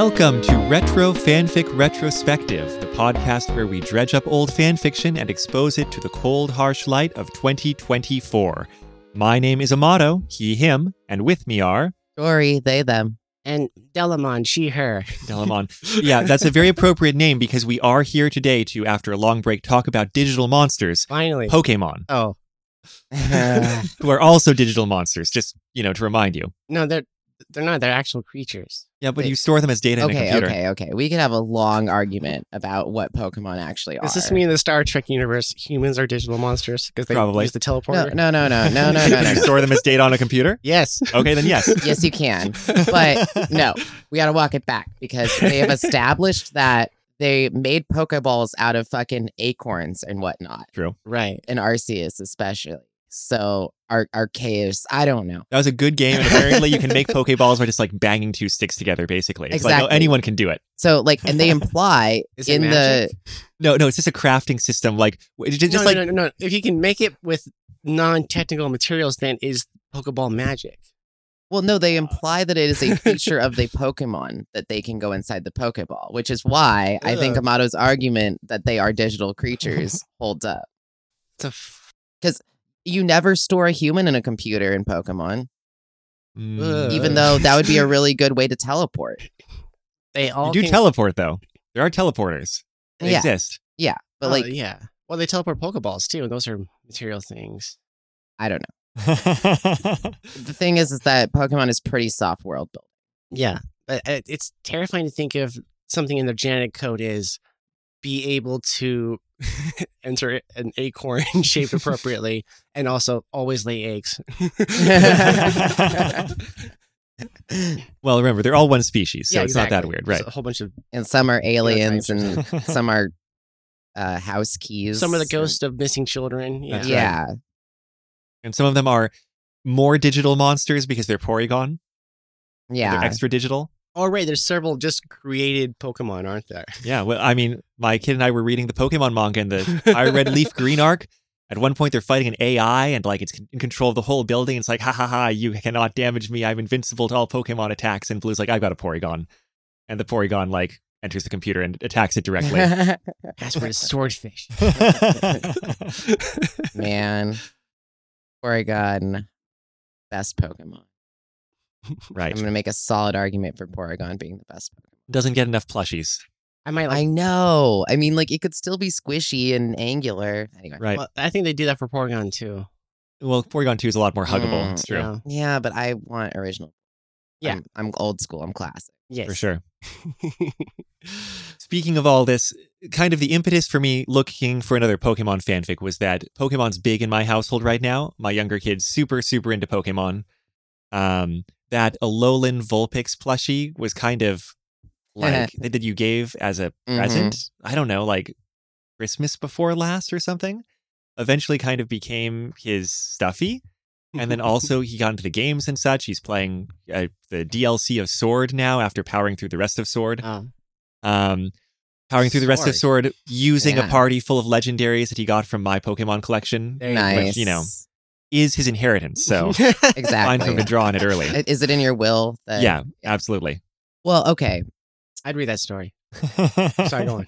Welcome to Retro Fanfic Retrospective, the podcast where we dredge up old fanfiction and expose it to the cold, harsh light of 2024. My name is Amato, he, him, and with me are... Dory, they, them. And Delamon, she, her. Delamon. Yeah, that's a very appropriate name because we are here today to, after a long break, talk about digital monsters, Finally. Pokemon, Oh. who are also digital monsters, just, to remind you. No, they're not. They're actual creatures. Yeah, but you store them as data in a computer. Okay. We could have a long argument about what Pokemon actually are. Does this mean in the Star Trek universe, humans are digital monsters because they Probably. use the teleporter? No. You store them as data on a computer? Yes. Okay, then yes. Yes, you can. But no, we got to walk it back because they have established that they made Pokeballs out of fucking acorns and whatnot. True. Right. In Arceus, especially. So, Arceus, I don't know. That was a good game, and apparently you can make Pokeballs by just banging two sticks together, basically. It's Exactly. anyone can do it. So, and they imply Is it in magic? No, it's just a crafting system. No. If you can make it with non-technical materials, then is Pokeball magic? Well, no, they imply that it is a feature of the Pokemon that they can go inside the Pokeball, which is why I think Amato's argument that they are digital creatures holds up. Because you never store a human in a computer in Pokemon, even though that would be a really good way to teleport. They all You do teleport, though. There are teleporters. They exist. Yeah, but yeah. Well, they teleport Pokeballs too, and those are material things. I don't know. The thing is that Pokemon is pretty soft world building. Yeah, but it's terrifying to think of something in their genetic code is be able to enter an acorn shaped appropriately and also always lay eggs. Well, remember, they're all one species, so Yeah, it's not that exactly. weird, right? There's a whole bunch of And some are aliens Phenotypes. and some are house keys. some of the ghosts of missing children. Yeah. That's Yeah. And some of them are more digital monsters because they're Porygon. Yeah. They're extra digital. Oh, right. There's several just created Pokemon, aren't there? Yeah, well, I mean, my kid and I were reading the Pokemon manga in I read Leaf Green arc. At one point, they're fighting an AI, and it's in control of the whole building. It's like, ha ha ha, you cannot damage me. I'm invincible to all Pokemon attacks. And Blue's like, I've got a Porygon. And the Porygon, enters the computer and attacks it directly. That's where it's swordfish. Man. Porygon, best Pokemon. Right. I'm going to make a solid argument for Porygon being the best Pokemon. Doesn't get enough plushies. I might I know. I mean, it could still be squishy and angular. Anyway. Right. Well, I think they do that for Porygon too. Well, Porygon 2 is a lot more huggable. It's true. Yeah. Yeah, but I want original. Yeah. I'm old school. I'm classic. Yes. For sure. Speaking of all this, kind of the impetus for me looking for another Pokemon fanfic was that Pokemon's big in my household right now. My younger kid's super, super into Pokemon. That Alolan Vulpix plushie was kind of that you gave as a present. I don't know, Christmas before last or something. Eventually kind of became his stuffy. And then also he got into the games and such. He's playing the DLC of Sword now after powering through the rest of Sword. Powering through the rest of Sword using a party full of legendaries that he got from my Pokemon collection. Nice. Which, is his inheritance. So Exactly. fine for him to draw on it early. Is it in your will? Yeah, absolutely. Well, okay. I'd read that story. Sorry, go on.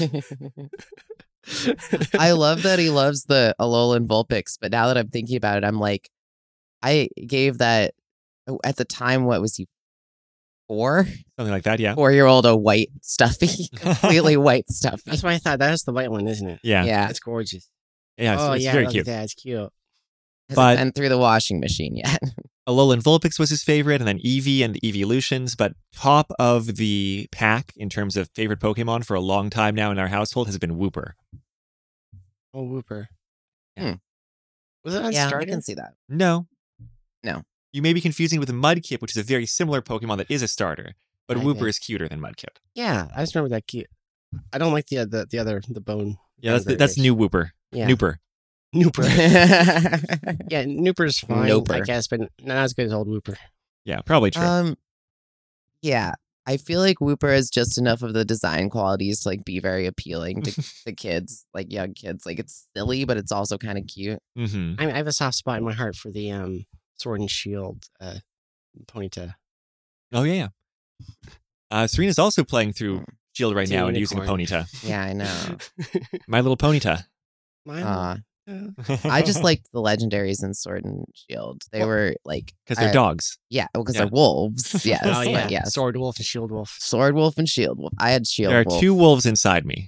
I love that he loves the Alolan Vulpix, but now that I'm thinking about it, I'm like, I gave that at the time. What was he? 4? Something like that, yeah. 4-year-old a white stuffy, completely white stuffy. That's why I thought that's the white one, isn't it? Yeah. Yeah, That's gorgeous. Yeah, it's very cute. That's cute. But- and through the washing machine yet. Alolan Vulpix was his favorite, and then Eevee and the Eeveelutions. But top of the pack in terms of favorite Pokemon for a long time now in our household has been Wooper. Oh, Wooper. Yeah. Was it on Yeah, I Starter? can see that. No. No. You may be confusing with Mudkip, which is a very similar Pokemon that is a starter. But I Wooper think. is cuter than Mudkip. Yeah, I just remember that cute. I don't like the other bone. Yeah, that's new Wooper. Yeah. Nooper. Nooper. Yeah, Nooper's fine, Nooper. I guess, but not as good as old Wooper. Yeah, probably true. Yeah. I feel like Wooper has just enough of the design qualities to be very appealing to the kids, young kids. It's silly, but it's also kind of cute. Mm-hmm. I have a soft spot in my heart for the Sword and Shield Ponyta. Oh, yeah. Serena's also playing through Shield right It's a now and using a unicorn. Ponyta. Yeah, I know. My little Ponyta. Mine. I just liked the legendaries in Sword and Shield. They were like Because they're dogs. Yeah, because Yeah. they're wolves. Yes. Oh yeah, Yes. Sword Wolf and Shield Wolf. Sword Wolf and Shield Wolf. I had Shield There are Wolf. 2 wolves inside me.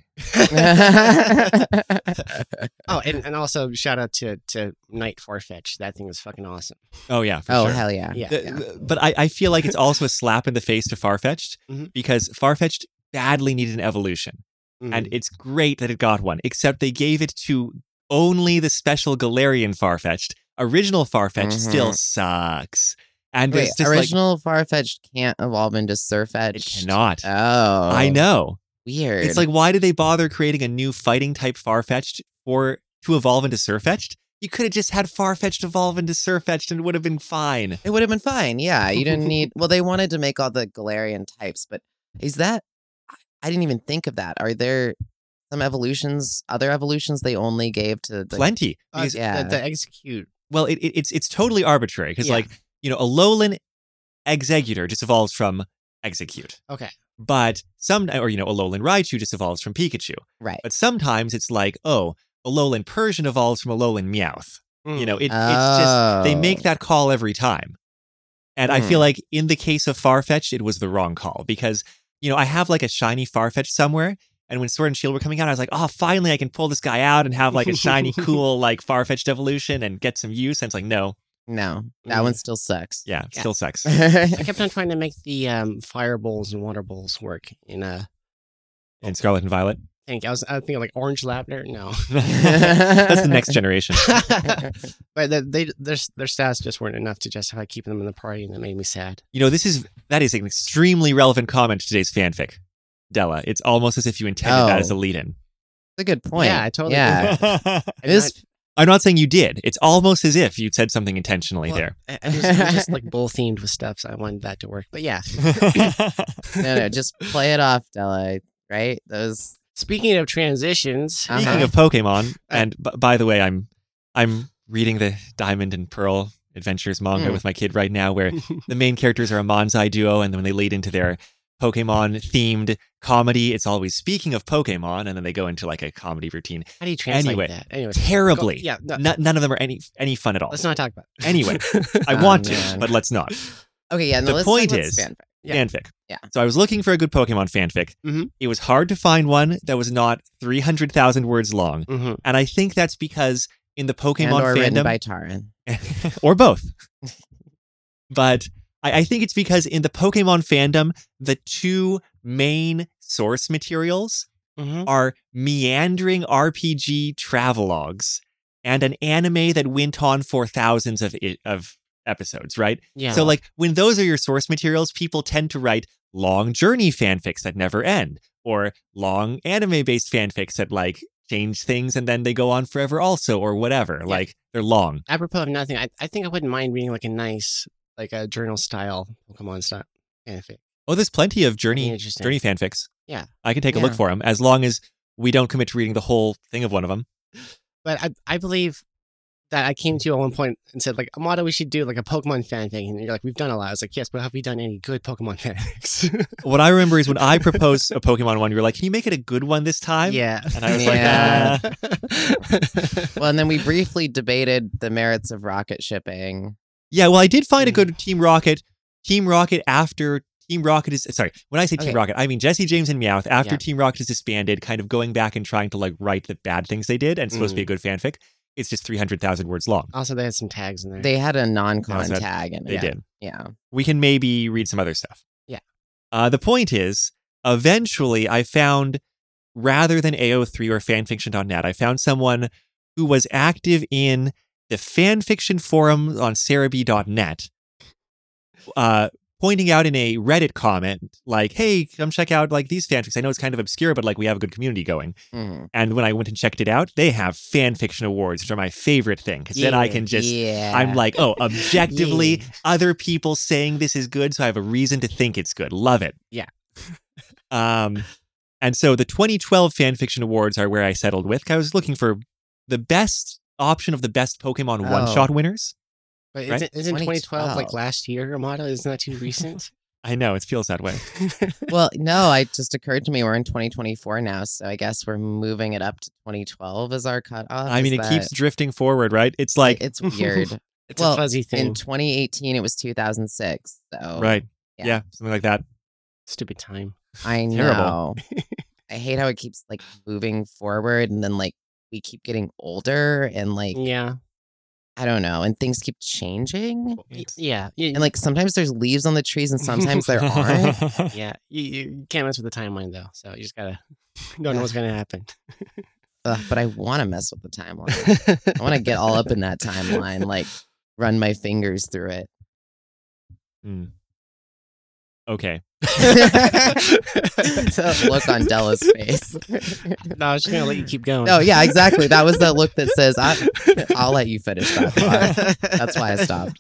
Oh, and also shout out to Knight Farfetch. That thing was fucking awesome. Oh, yeah, for Oh, sure. hell yeah. Yeah. But I feel like it's also a slap in the face to Farfetch'd Mhm. because Farfetch'd badly needed an evolution. And Mhm. it's great that it got one, except they gave it to only the special Galarian Farfetch'd. Original Farfetch'd still sucks. And Wait, there's just original Farfetch'd can't evolve into Sirfetch'd? it cannot. Oh. I know. Weird. It's like, why did they bother creating a new fighting type Farfetch'd to evolve into Sirfetch'd? You could have just had Farfetch'd evolve into Sirfetch'd and it would have been fine. It would have been fine. Yeah. You didn't need. Well, they wanted to make all the Galarian types, but is that. I didn't even think of that. Are there some other evolutions they only gave to the. Plenty. Because- yeah. The Execute. Well, it's totally arbitrary because, Yeah. like, a Alolan Exeggutor just evolves from Execute. Okay. But a Alolan Raichu just evolves from Pikachu. Right. But sometimes it's like, Alolan Persian evolves from Alolan Meowth. Mm. It's just, they make Oh. that call every time. And I feel like in the case of Farfetch'd, it was the wrong call because, I have like a shiny Farfetch'd somewhere. And when Sword and Shield were coming out, I was like, oh, finally I can pull this guy out and have like a shiny, cool, like Farfetch'd evolution and get some use. And it's like, no. No, that one still sucks. Yeah, Yeah. still sucks. I kept on trying to make the fire bowls and water bowls work in And Scarlet and Violet. I was thinking like Orange Lavender. No. That's the next generation. But their stats just weren't enough to justify keeping them in the party, and that made me sad. That is an extremely relevant comment to today's fanfic, Della. It's almost as if you intended that as a lead-in. That's a good point. Yeah, I totally Yeah. This I'm not saying you did. It's almost as if you said something intentionally there. It was just like bull themed with stuff, so I wanted that to work. But yeah. no, just play it off, Della. Right? Those. Speaking of transitions, Speaking of Pokemon, and by the way, I'm reading the Diamond and Pearl Adventures manga with my kid right now, where the main characters are a Manzai duo, and then when they lead into their Pokemon-themed comedy, it's always speaking of Pokemon, and then they go into like a comedy routine. how do you translate Anyway, that? Anyway, Terribly. yeah, no, None of them are any fun at all. let's not talk about it. Anyway, I Oh, want to, man. but let's not. Okay, yeah. No, The let's point talk about is- fanfic. Yeah. Fanfic. Yeah. So I was looking for a good Pokemon fanfic. Mhm. It was hard to find one that was not 300,000 words long. Mm-hmm. And I think that's because in the Pokemon and or written fandom, by Taran. or both. But I think it's because in the Pokemon fandom, the 2 main source materials Mm-hmm. are meandering RPG travelogues and an anime that went on for thousands of episodes, right? Yeah. So, like, when those are your source materials, people tend to write long journey fanfics that never end, or long anime-based fanfics that, like, change things and then they go on forever also, or whatever. Yeah. Like, they're long. apropos of nothing, I think I wouldn't mind reading like a nice, like a journal style Pokemon style fanfic. Oh, there's plenty of journey Interesting. fanfics. Yeah. I can take a look Yeah. for them, as long as we don't commit to reading the whole thing of one of them. But I believe that I came to you at one point and said, like, Amado, we should do like a Pokemon fanfic. And you're like, we've done a lot. I was like, yes, but have we done any good Pokemon fanfics? What I remember is when I proposed a Pokemon one, you were like, can you make it a good one this time? Yeah. And I was Yeah. like, ah. Well, and then we briefly debated the merits of rocket shipping. Yeah, well, I did find a good Team Rocket. Team Rocket after Team Rocket is... Sorry, when I say Team Okay. Rocket, I mean Jesse James and Meowth after Yeah. Team Rocket is disbanded, kind of going back and trying to, like, write the bad things they did, and it's supposed to be a good fanfic. It's just 300,000 words long. Also, they had some tags in there. They had a non-con that- tag in it. They did. Yeah. We can maybe read some other stuff. Yeah. The point is, eventually I found, rather than AO3 or fanfiction.net, I found someone who was active in the fanfiction forum on Cerebi.net, pointing out in a Reddit comment, like, hey, come check out like these fanfics. I know it's kind of obscure, but like we have a good community going. Mhm. And when I went and checked it out, they have fanfiction awards, which are my favorite thing. Because then I can just, Yeah. I'm like, oh, objectively, Yeah. other people saying this is good, so I have a reason to think it's good. Love it. Yeah. And so the 2012 fanfiction awards are where I settled with. I was looking for the best option of the best Pokemon Oh. one-shot winners. But Right? isn't 2012 like 2012. last year, Amado? Isn't that too recent? I know, it feels that way. Well, no, it just occurred to me we're in 2024 now, so I guess we're moving it up to 2012 as our cutoff. I mean, it keeps drifting forward, right? It's like... It's weird. It's a fuzzy thing. In 2018, it was 2006. So right. Yeah, something like that. Stupid time. I know. I hate how it keeps like moving forward, and then like we keep getting older, and like Yeah. I don't know, and things keep changing. Yeah. And like sometimes there's leaves on the trees, and sometimes there aren't. Yeah. You can't mess with the timeline though, so you just gotta don't know what's gonna happen. But I want to mess with the timeline. I want to get all up in that timeline, like run my fingers through it. Okay. The look on Della's face. No, I was just gonna let you keep going. Oh yeah, exactly. That was that look that says, "I'll let you finish that part." That's why I stopped.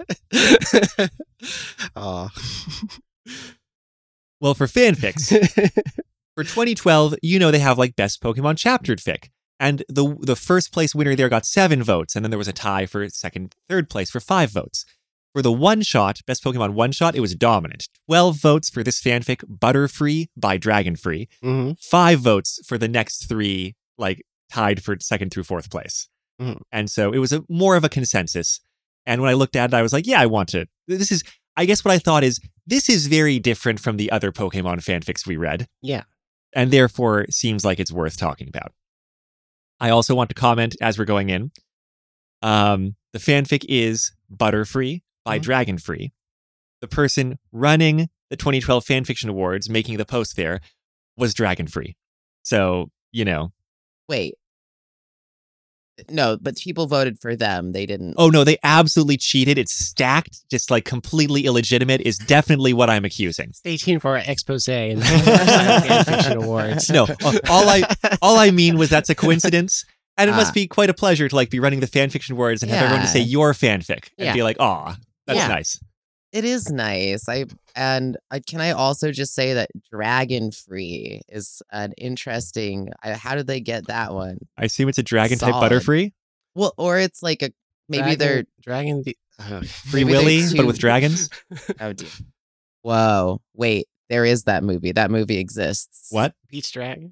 Oh. Well, for fanfics, for 2012, they have like best Pokemon chaptered fic. And the first place winner there got 7 votes, and then there was a tie for second, third place for 5 votes. For the one-shot, best Pokemon one-shot, it was dominant. 12 votes for this fanfic, Butterfree by Dragonfree. Mm-hmm. 5 votes for the next 3, like, tied for second through fourth place. Mm-hmm. And so it was more of a consensus. And when I looked at it, I was like, yeah, I want to. I guess what I thought is, this is very different from the other Pokemon fanfics we read. Yeah. And therefore seems like it's worth talking about. I also want to comment as we're going in. The fanfic is Butterfree by Dragonfree. The person running the 2012 Fanfiction Awards, making the post there, was Dragonfree. So, Wait. No, but people voted for them. They didn't. Oh, no, they absolutely cheated. It's stacked, just like completely illegitimate is definitely what I'm accusing. Stay tuned for our expose in the Fanfiction Awards. No, all I mean was that's a coincidence. And it must be quite a pleasure to like be running the Fanfiction Awards and have everyone to say your fanfic and be like, aw, that's nice. It is nice. Can I also just say that Dragonfree is an interesting. How did they get that one? I assume it's a dragon type Butterfree. Well, or it's like they're Free Willy, but with dragons. Oh dear. Whoa! Wait, there is that movie. That movie exists. What? Peach Dragon.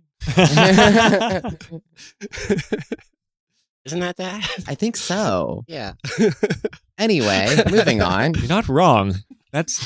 Isn't that? I think so. Yeah. Anyway, moving on. You're not wrong. That's...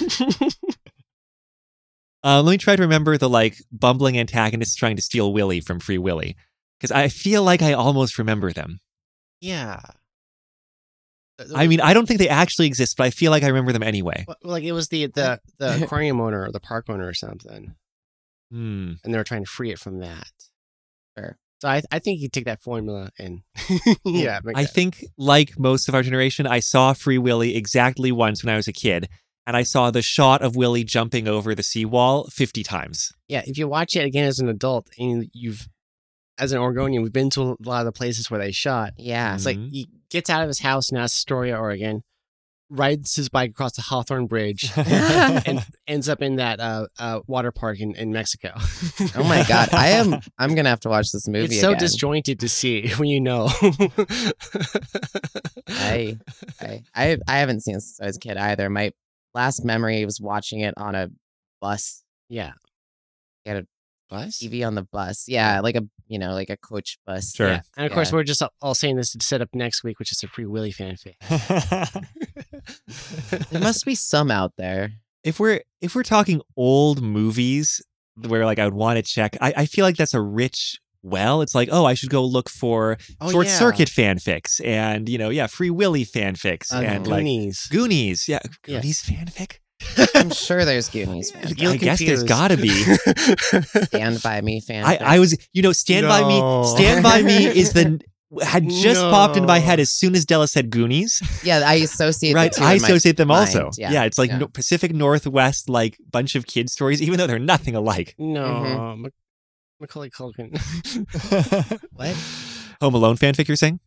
let me try to remember the like bumbling antagonists trying to steal Willy from Free Willy. Because I feel like I almost remember them. Yeah. I mean, I don't think they actually exist, but I feel like I remember them anyway. Well, like it was the aquarium owner or the park owner or something. And they were trying to free it from that. Sure. So I think you take that formula and I think like most of our generation, I saw Free Willy exactly once when I was a kid, and I saw the shot of Willy jumping over the seawall 50 times. Yeah, if you watch it again as an adult and as an Oregonian, we've been to a lot of the places where they shot. Yeah. It's like he gets out of his house in Astoria, Oregon, rides his bike across the Hawthorne Bridge, and ends up in that water park in Mexico. Oh my God. I'm going to have to watch this movie It's so again. disjointed to see when you know. I haven't seen it since I was a kid either. My last memory was watching it on a bus. Yeah. You had a bus? TV on the bus. Yeah, like a coach bus. Sure. Yeah. And of course, we're just all saying this to set up next week, which is a Free Willy fanfic. There must be some out there. If we're talking old movies where like I would want to check, I feel like that's a rich well. It's like, I should go look for Short Circuit fanfics and Free Willy fanfics and Goonies. Like Goonies. Yeah, Goonies fanfic. I'm sure there's Goonies fanfic. I guess there's gotta be. Stand By Me fanfic. I was, Stand By Me. Stand By Me is had just popped into my head as soon as Della said Goonies. Yeah, I associate right. The two I associate them mind. also. Yeah, it's like Pacific Northwest, like bunch of kid stories, even though they're nothing alike. No, Macaulay Culkin. What? Home Alone fanfic, you're saying?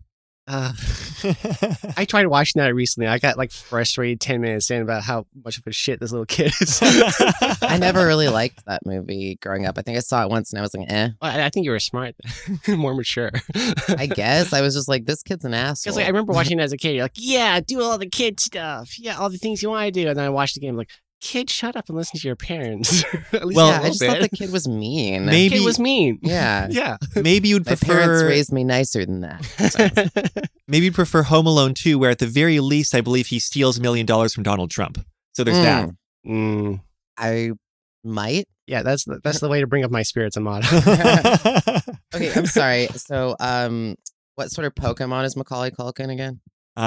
I tried watching that recently. I got like frustrated 10 minutes in about how much of a shit this little kid is. I never really liked that movie growing up. I think I saw it once and I was like, eh. Well, I think you were smart, more mature. I guess I was just like, this kid's an asshole. Because like, I remember watching it as a kid. You're like, yeah, do all the kid stuff. Yeah, all the things you want to do. And then I watched the game like, kid, shut up and listen to your parents. At least Well, yeah, I just thought the kid was mean. Maybe- kid was mean. Yeah. Yeah. Maybe you'd My parents prefer raised me nicer than that. maybe you'd prefer Home Alone 2, where at the very least, I believe he steals $1 million from Donald Trump. So there's that. Mm. I might. Yeah, that's the way to bring up my spirits, Amato. Okay, I'm sorry. So, what sort of Pokemon is Macaulay Culkin again?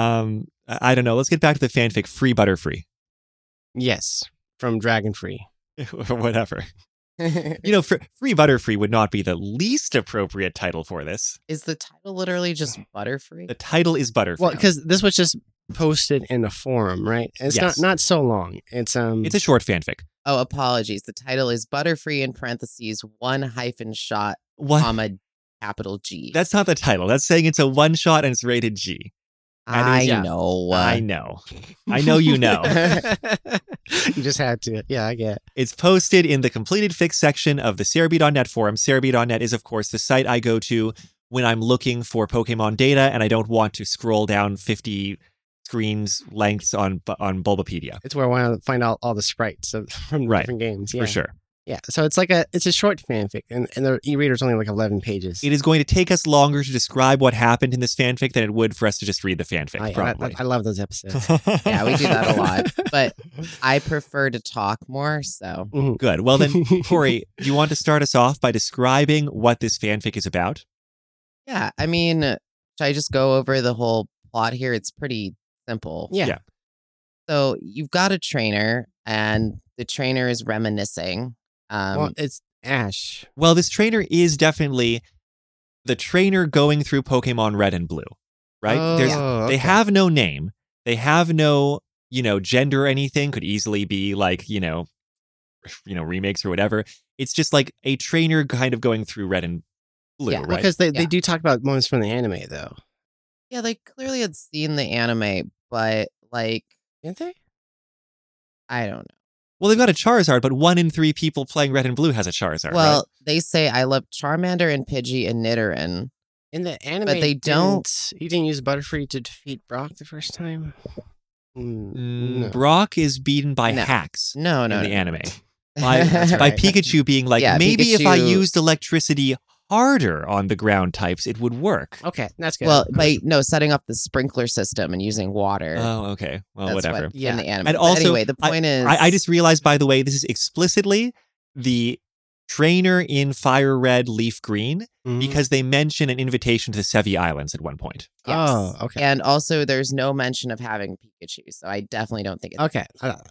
I don't know. Let's get back to the fanfic. Free Butterfree. Yes, from Dragon Free. Or whatever. You know, Free Butterfree would not be the least appropriate title for this. Is the title literally just Butterfree? The title is Butterfree. Well, because this was just posted in a forum, right? And it's Yes. not so long. It's It's a short fanfic. Oh, apologies. The title is Butterfree in parentheses 1-shot, What? comma, capital G. That's not the title. That's saying it's a one shot and it's rated G. I yeah. know. I know. I know you know. you just had to. Yeah, I get. It's posted in the completed fics section of the Cerebi.net forum. Cerebi.net is, of course, the site I go to when I'm looking for Pokemon data and I don't want to scroll down 50 screens lengths on Bulbapedia. It's where I want to find out all the sprites from the Right. different games. Yeah. For sure. Yeah. So it's a short fanfic, and the e-reader's only like 11 pages. It is going to take us longer to describe what happened in this fanfic than it would for us to just read the fanfic, probably. I love those episodes. Yeah, we do that a lot. But I prefer to talk more, so. Good. Well then, Tori, do you want to start us off by describing what this fanfic is about? Yeah, I mean, should I just go over the whole plot here? It's pretty simple. Yeah. So you've got a trainer, and the trainer is reminiscing. Well, it's Ash. Well, this trainer is definitely the trainer going through Pokemon Red and Blue, right? Oh, They okay. have no name. They have no, gender or anything. Could easily be like, remakes or whatever. It's just like a trainer kind of going through Red and Blue, Yeah, right? Because they Yeah. do talk about moments from the anime, though. Yeah, they clearly had seen the anime, but, like, Didn't they? I don't know. Well, they've got a Charizard, but 1 in 3 people playing Red and Blue has a Charizard, Well, right? they say I love Charmander and Pidgey and Nidoran. In the anime, But they don't- He didn't use Butterfree to defeat Brock the first time. No. Brock is beaten by No. hacks No, in no, the no. anime. By That's right. Pikachu being like, Yeah, maybe if I Pikachu- used electricity harder on the ground types, it would work. Okay, that's good. Well, setting up the sprinkler system and using water. Oh, okay. Well, That's whatever. what, Yeah. in the anime. And But also, anyway, the point is, I just realized, by the way, this is explicitly the trainer in Fire Red, Leaf Green, Mhm. because they mention an invitation to the Sevi Islands at one point. yes. Oh, okay. And also, there's no mention of having Pikachu, so I definitely don't think it's Okay,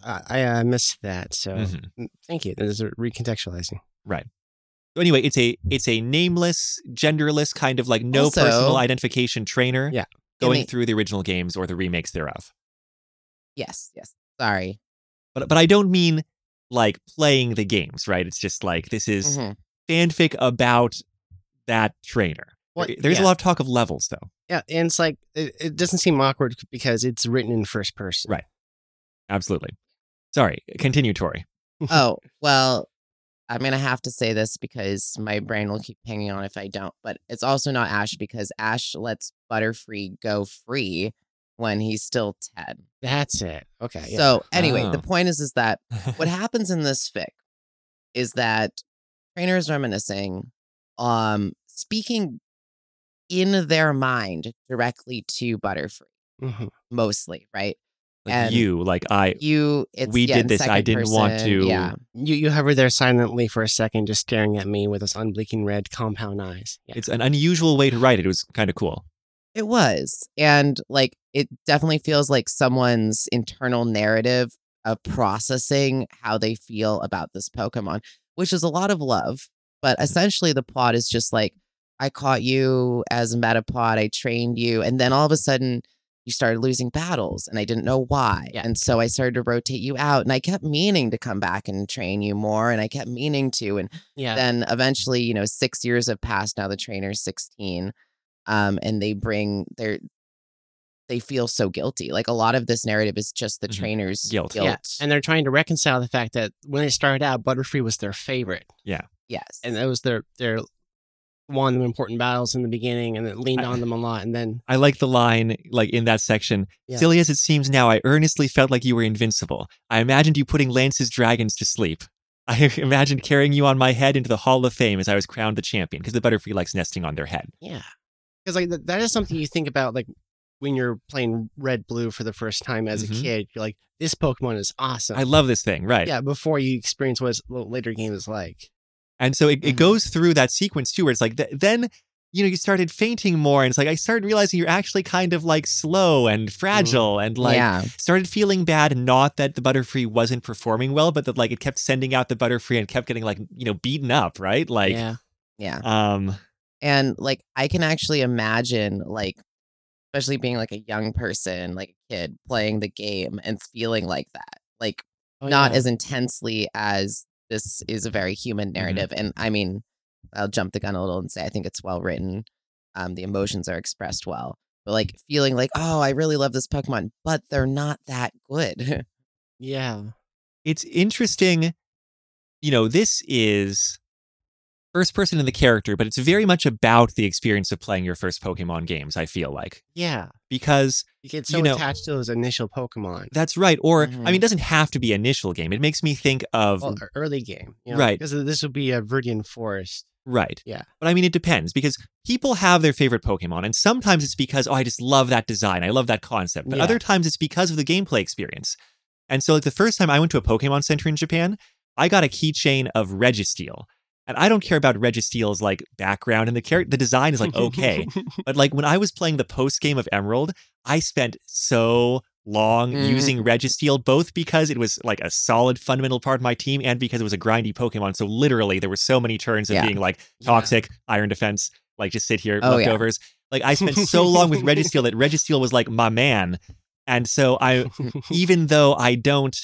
I missed that. So Mhm. thank you. There's a recontextualizing. Right. So anyway, it's a nameless, genderless kind of like no Also- personal identification trainer Yeah. going In the- through the original games or the remakes thereof. Yes. Sorry. But I don't mean like playing the games, right? It's just like this is Mhm. fanfic about that trainer. Well, There's yeah. a lot of talk of levels though. Yeah, and it's like it doesn't seem awkward because it's written in first person. Right. Absolutely. Sorry. Continue, Tori. Oh, well, I'm going to have to say this because my brain will keep hanging on if I don't. But it's also not Ash because Ash lets Butterfree go free when he's still 10. That's it. Okay. Yeah. So anyway, Oh. the point is that what happens in this fic is that trainer is reminiscing, speaking in their mind directly to Butterfree, Mhm. mostly, right? Like And you, like we in did this. I second didn't want person, to. Yeah. You hover there silently for a second, just staring at me with those unblinking red compound eyes. Yeah. It's an unusual way to write it. It was kind of cool. It was. And like it definitely feels like someone's internal narrative of processing how they feel about this Pokemon, which is a lot of love. But essentially the plot is just like, I caught you as a Metapod, I trained you, and then all of a sudden you started losing battles and I didn't know why. Yeah. And so I started to rotate you out and I kept meaning to come back and train you more and I kept meaning to. And Yeah. then eventually, 6 years have passed now, the trainer's 16. And they feel so guilty. Like a lot of this narrative is just the Mhm. trainer's Guilt. guilt. Yeah. And they're trying to reconcile the fact that when they started out, Butterfree was their favorite. Yes. And that was their won them important battles in the beginning and then leaned on them a lot. And then I like the line like in that section. Yeah. Silly as it seems now, I earnestly felt like you were invincible. I imagined you putting Lance's dragons to sleep. I imagined carrying you on my head into the Hall of Fame as I was crowned the champion, because the Butterfree likes nesting on their head. yeah, because like that is something you think about like when you're playing Red Blue for the first time as a kid. You're like, this Pokemon is awesome. I love this thing, right? Yeah, before you experience what the later game is like. And so it goes through that sequence too, where it's like, then, you started fainting more. And it's like, I started realizing you're actually kind of like slow and fragile and like started feeling bad. Not that the Butterfree wasn't performing well, but that like it kept sending out the Butterfree and kept getting like, beaten up, right? Like, yeah. And like, I can actually imagine like, especially being like a young person, like a kid playing the game and feeling like that, like not as intensely as this is a very human narrative. And I mean, I'll jump the gun a little and say I think it's well written. The emotions are expressed well, but like feeling like, oh, I really love this Pokemon, but they're not that good. Yeah. It's interesting. This is first person in the character, but it's very much about the experience of playing your first Pokemon games, I feel like. Yeah. Because you get so attached to those initial Pokemon. That's right. Or, I mean, it doesn't have to be initial game. It makes me think of... Well, early game. Right. Because this would be a Viridian Forest. Right. Yeah. But I mean, it depends, because people have their favorite Pokemon, and sometimes it's because, I just love that design. I love that concept. But other times it's because of the gameplay experience. And so like the first time I went to a Pokemon Center in Japan, I got a keychain of Registeel. And I don't care about Registeel's like background, and the design is like okay. But like when I was playing the post game of Emerald, I spent so long using Registeel, both because it was like a solid fundamental part of my team and because it was a grindy Pokemon. So literally there were so many turns of being like toxic, iron defense, like just sit here, leftovers. Like I spent so long with Registeel that Registeel was like my man. And so even though I don't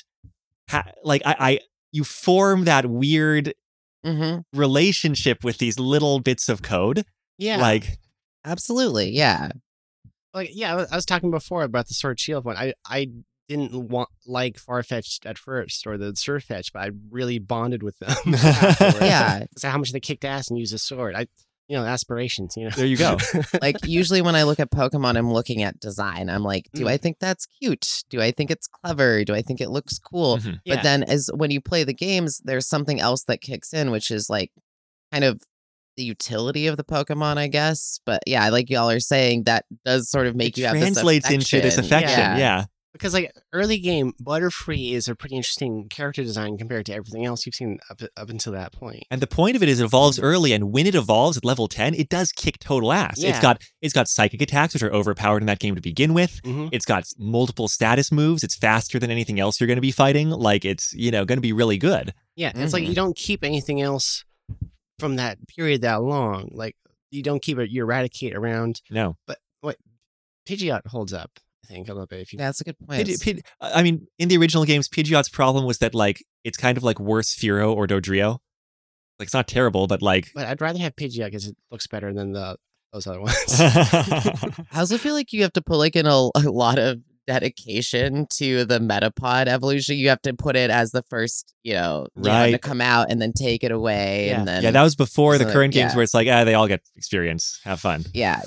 you form that weird relationship with these little bits of code. Yeah. Like, absolutely. Yeah. Like, yeah, I was talking before about the Sword Shield one. I didn't like Farfetch'd at first, or the Surfetch, but I really bonded with them. Yeah. Because how much they kicked ass and used a sword. Aspirations, There you go. Like, usually when I look at Pokemon, I'm looking at design. I'm like, do I think that's cute? Do I think it's clever? Do I think it looks cool? But then when you play the games, there's something else that kicks in, which is like kind of the utility of the Pokemon, I guess. But yeah, like y'all are saying, that does sort of make you have this translates into this affection. Yeah. Because like early game, Butterfree is a pretty interesting character design compared to everything else you've seen up until that point. And the point of it is it evolves early, and when it evolves at level 10, it does kick total ass. Yeah. It's got psychic attacks, which are overpowered in that game to begin with. It's got multiple status moves. It's faster than anything else you're going to be fighting. Like it's, going to be really good. Yeah. It's like you don't keep anything else from that period that long. Like you don't keep your Eradicate around. No. But what Pidgeot holds up, I think, a little bit. That's a good point. I mean, in the original games, Pidgeot's problem was that like it's kind of like worse Fearow or Dodrio. Like it's not terrible, but like. But I'd rather have Pidgeot because it looks better than those other ones. I also feel like you have to put like in a lot of dedication to the Metapod evolution. You have to put it as the first, to come out and then take it away. Yeah. And then that was before the current games where it's like, they all get experience, have fun. Yeah.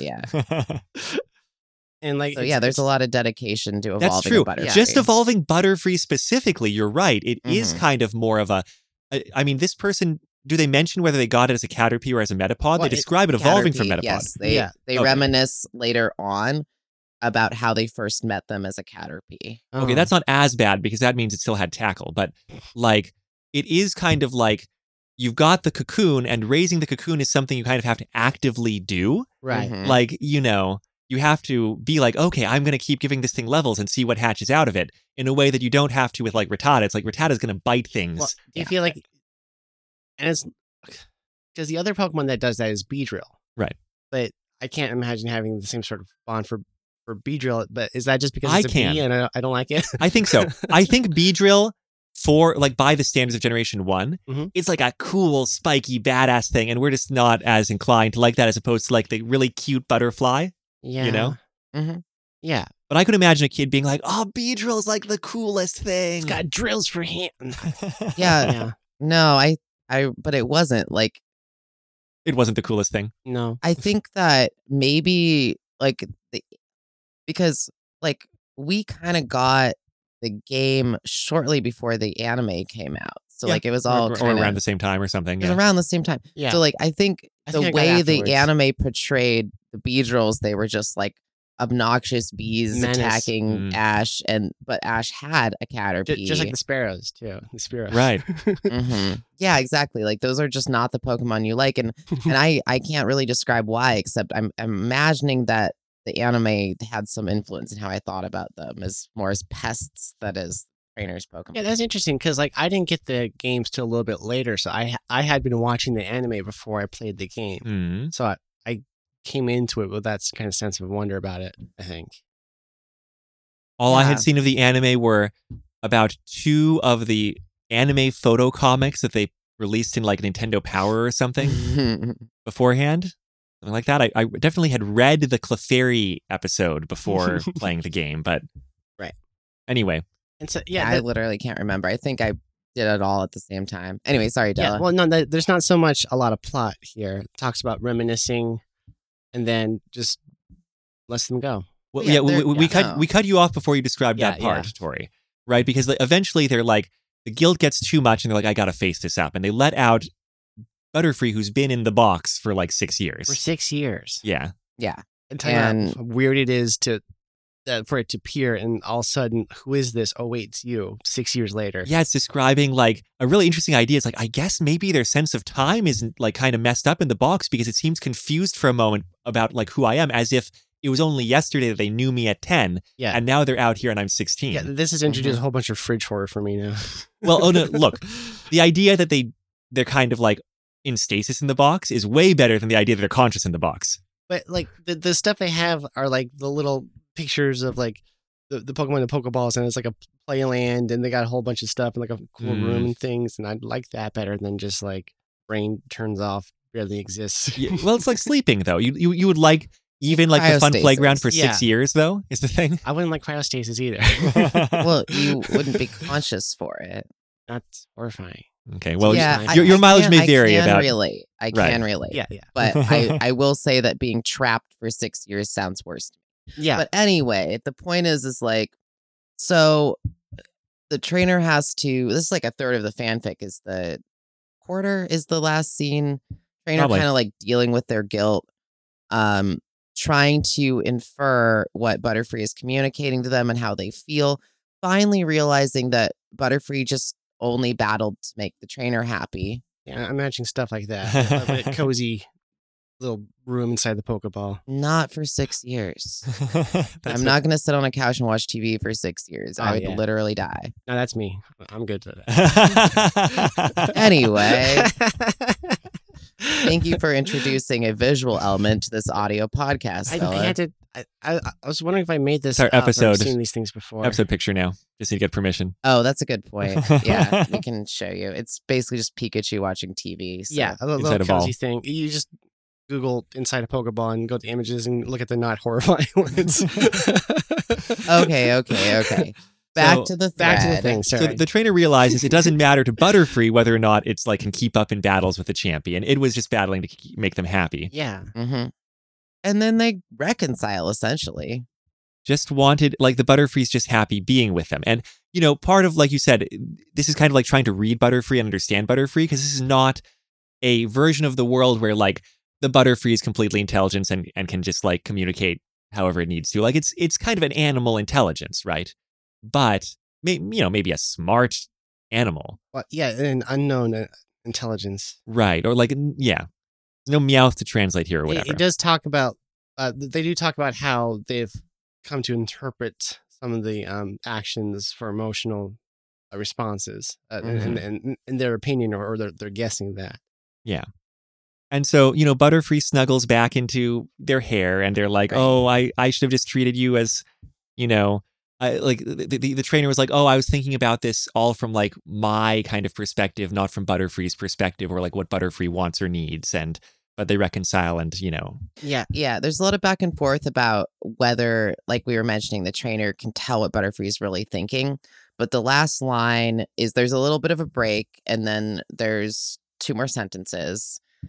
And like, so there's a lot of dedication to evolving. That's true. Butterfree. Just evolving Butterfree specifically, you're right. It is kind of more of I mean, this person, do they mention whether they got it as a Caterpie or as a Metapod? Well, they describe it evolving from Metapod. Yes, they reminisce later on about how they first met them as a Caterpie. Okay, that's not as bad because that means it still had tackle. But like, it is kind of like you've got the cocoon, and raising the cocoon is something you kind of have to actively do. Right. Like, you have to be like, okay, I'm going to keep giving this thing levels and see what hatches out of it in a way that you don't have to with like Rattata. It's like Rattata's going to bite things. Well, do you feel like, and it's because the other Pokemon that does that is Beedrill. Right. But I can't imagine having the same sort of bond for Beedrill. But is that just because it's a bee and I don't like it? I think so. I think Beedrill, for like by the standards of Generation 1, it's like a cool, spiky, badass thing. And we're just not as inclined to like that as opposed to like the really cute butterfly. Yeah. Yeah. But I could imagine a kid being like, oh, Beedrill is like the coolest thing. It's got drills for hands. Yeah. No, but it wasn't like it wasn't the coolest thing. No. I think that maybe because like we kind of got the game shortly before the anime came out. So Yeah. like it was all or kinda, around the same time or something. it was Yeah. around the same time. Yeah. So like I think I the think I got way the afterwards. anime portrayed the Beedrills, they were just like obnoxious bees Menace. attacking Ash, but Ash had a Caterpie. Just like the sparrows too. The sparrows. Right. Yeah, exactly. Like those are just not the Pokemon you like, and I can't really describe why, except I'm imagining that the anime had some influence in how I thought about them as more as pests than as trainers Pokemon. Yeah, that's interesting because like I didn't get the games till a little bit later, so I had been watching the anime before I played the game, Mhm. so I came into it with that kind of sense of wonder about it. I think. All I Yeah. had seen of the anime were about 2 of the anime photo comics that they released in like Nintendo Power or something beforehand. Something like that. I definitely had read the Clefairy episode before playing the game, but Right. Anyway. And so I literally can't remember. I think I did it all at the same time. Anyway, sorry, Della. yeah. Well, no, there's not so much a lot of plot here. It talks about reminiscing, and then just lets them go. Well, Yeah, we cut you off before you described that Yeah, part, yeah. Tori, right? Because like, eventually they're like, the guild gets too much, and they're like, I gotta face this up, and they let out Butterfree, who's been in the box for like 6 years. For 6 years. Yeah. Yeah. And tell you how weird it is to for it to appear, and all of a sudden, who is this? Oh wait, it's you. 6 years later. Yeah, it's describing like a really interesting idea. It's like, I guess maybe their sense of time isn't like kind of messed up in the box because it seems confused for a moment about like who I am, as if it was only yesterday that they knew me at 10, Yeah. and now they're out here and I'm 16. Yeah, this has introduced a whole bunch of fridge horror for me now. Well, oh no, look, the idea that they're kind of like in stasis in the box is way better than the idea that they're conscious in the box. But like the stuff they have are like the little pictures of like the Pokemon and Pokeballs, and it's like a playland, and they got a whole bunch of stuff and like a cool room and things, and I like that better than just like brain turns off, barely exists. Yeah, well, it's like sleeping though. You would like even like the fun Cryostasis. playground for Yeah. 6 years though, is the thing. I wouldn't like cryostasis either. Well, you wouldn't be conscious for it. That's horrifying. Okay, well, yeah, your mileage may vary I can about. relate. I Right. can relate. Yeah. But I will say that being trapped for 6 years sounds worse. Yeah. But anyway, the point is like, so the trainer has to, this is like a third of the fanfic, is the quarter is the last scene. Trainer Probably. kind of like dealing with their guilt, trying to infer what Butterfree is communicating to them and how they feel, finally realizing that Butterfree just only battled to make the trainer happy. Yeah, I'm imagining stuff like that. A cozy little room inside the Pokeball. Not for 6 years. That's I'm not going to sit on a couch and watch TV for 6 years. Oh, I would yeah. literally die. No, that's me. I'm good to that. Anyway, thank you for introducing a visual element to this audio podcast, I Stella. had to. I was wondering if I made this It's our up or episode. seen these things before. episode picture now. Just need to get permission. Oh, that's a good point. Yeah, we can show you. It's basically just Pikachu watching TV. So. Yeah, a little Inside a ball. cozy thing. You just Google inside a Pokeball and go to images and look at the not horrifying ones. Okay. Back to the thread. Back to the thing. So Sorry. the trainer realizes it doesn't matter to Butterfree whether or not it's like can keep up in battles with the champion. It was just battling to make them happy. Yeah. Mm-hmm. And then they reconcile, essentially. Just wanted, like, the Butterfree's just happy being with them. And, you know, part of, like you said, this is kind of like trying to read Butterfree and understand Butterfree, because this is not a version of the world where, like, the Butterfree is completely intelligent and can just, like, communicate however it needs to. Like, it's kind of an animal intelligence, right? But, maybe a smart animal. Well, yeah, an unknown intelligence. Right. Or, like, yeah. No Meowth to translate here or whatever. It does talk about. They do talk about how they've come to interpret some of the actions for emotional responses, and in their opinion, or they're guessing that. Yeah. And so, Butterfree snuggles back into their hair and they're like, Right. oh, I should have just treated you as, the trainer was like, oh, I was thinking about this all from like my kind of perspective, not from Butterfree's perspective or like what Butterfree wants or needs. But they reconcile and, Yeah, there's a lot of back and forth about whether, like we were mentioning, the trainer can tell what Butterfree is really thinking. But the last line is there's a little bit of a break, and then there's 2 more sentences.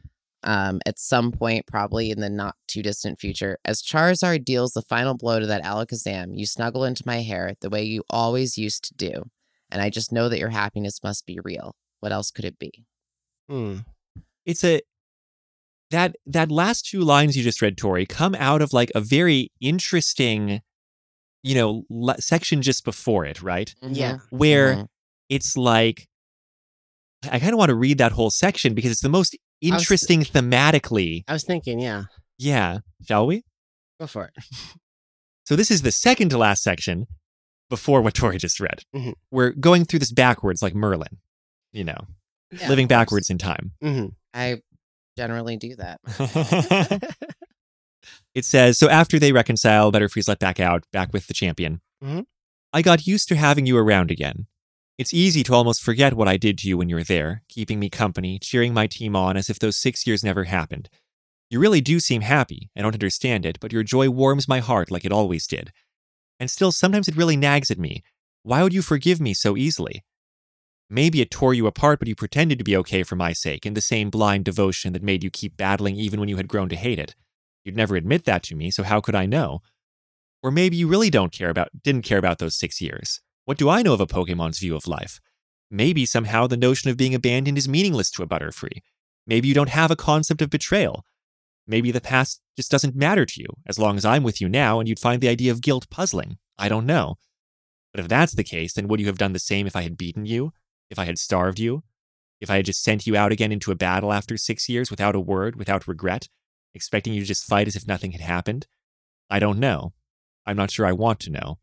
at some point, probably in the not too distant future, as Charizard deals the final blow to that Alakazam, you snuggle into my hair the way you always used to do, and I just know that your happiness must be real. What else could it be? It's that last 2 lines you just read, Tori, come out of like a very interesting, section just before it, right? Yeah. Where it's like, I kind of want to read that whole section because it's the most interesting thematically. I was thinking, yeah. Yeah. Shall we? Go for it. So this is the second to last section before what Tori just read. Mm-hmm. We're going through this backwards like Merlin, living backwards in time. Mm-hmm. I generally do that. It says, so after they reconcile, Butterfree's let back with the champion. Mm-hmm. I got used to having you around again. It's easy to almost forget what I did to you when you were there, keeping me company, cheering my team on as if those 6 years never happened. You really do seem happy. I don't understand it, but your joy warms my heart like it always did. And still, sometimes it really nags at me. Why would you forgive me so easily? Maybe it tore you apart, but you pretended to be okay for my sake, in the same blind devotion that made you keep battling even when you had grown to hate it. You'd never admit that to me, so how could I know? Or maybe you really didn't care about those 6 years. What do I know of a Pokemon's view of life? Maybe somehow the notion of being abandoned is meaningless to a Butterfree. Maybe you don't have a concept of betrayal. Maybe the past just doesn't matter to you, as long as I'm with you now, and you'd find the idea of guilt puzzling. I don't know. But if that's the case, then would you have done the same if I had beaten you? If I had starved you? If I had just sent you out again into a battle after 6 years without a word, without regret, expecting you to just fight as if nothing had happened? I don't know. I'm not sure I want to know.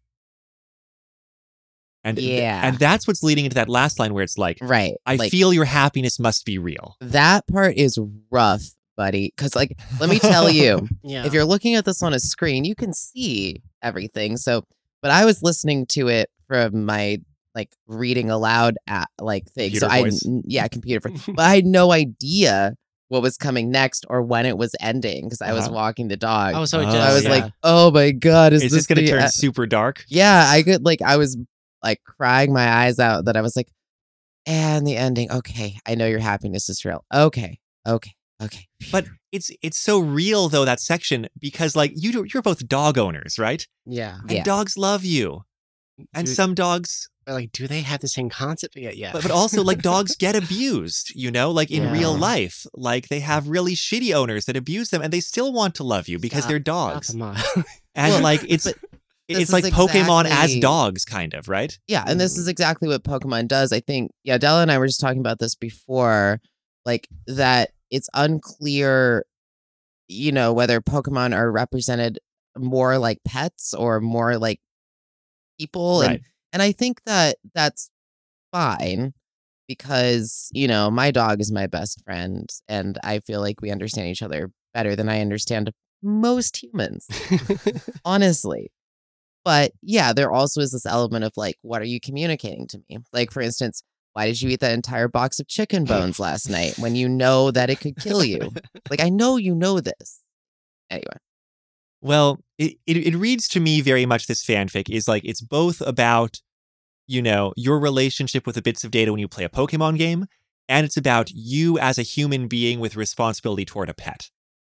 And that's what's leading into that last line where it's like, right. I feel your happiness must be real. That part is rough, buddy. Because, let me tell you, Yeah. if you're looking at this on a screen, you can see everything. So, but I was listening to it from my reading aloud thing. Computer voice. Computer voice. But I had no idea what was coming next or when it was ending because I was walking the dog. Oh, so I was like, oh my God, is this going to turn super dark? Yeah, I was crying my eyes out that I was like, and the ending. Okay, I know your happiness is real. Okay. But it's so real though, that section, because you're both dog owners, right? Yeah. And dogs love you. And some dogs, do they have the same concept yet? Yeah. But also dogs get abused, in real life. They have really shitty owners that abuse them and they still want to love you because they're dogs. And it's like Pokemon as dogs, kind of, right? Yeah, and this is exactly what Pokemon does. I think, Della and I were just talking about this before, that it's unclear, whether Pokemon are represented more like pets or more like people. Right. And I think that that's fine because, my dog is my best friend and I feel like we understand each other better than I understand most humans, honestly. But yeah, there also is this element of what are you communicating to me? For instance, why did you eat that entire box of chicken bones last night when you know that it could kill you? I know you know this. Anyway. Well, it reads to me very much, this fanfic is it's both about, your relationship with the bits of data when you play a Pokemon game, and it's about you as a human being with responsibility toward a pet.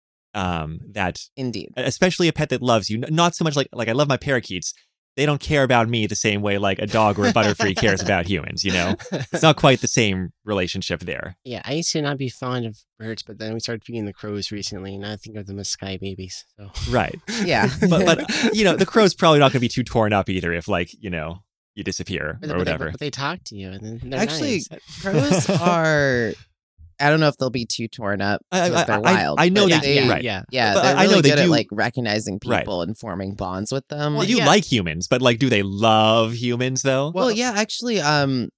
That indeed, especially a pet that loves you, not so much like I love my parakeets. They don't care about me the same way a dog or a Butterfree cares about humans. It's not quite the same relationship there. Yeah, I used to not be fond of birds, but then we started feeding the crows recently, and I think of them as sky babies. So right, yeah, but the crow's probably not going to be too torn up either if you disappear or whatever. But they talk to you, and they're actually nice. Crows are. I don't know if they'll be too torn up because they're wild. I know that they right. Yeah. Yeah, but they're really I know they good do, at recognizing people and forming bonds with them. They do like humans, but do they love humans though? Well, yeah, actually, someone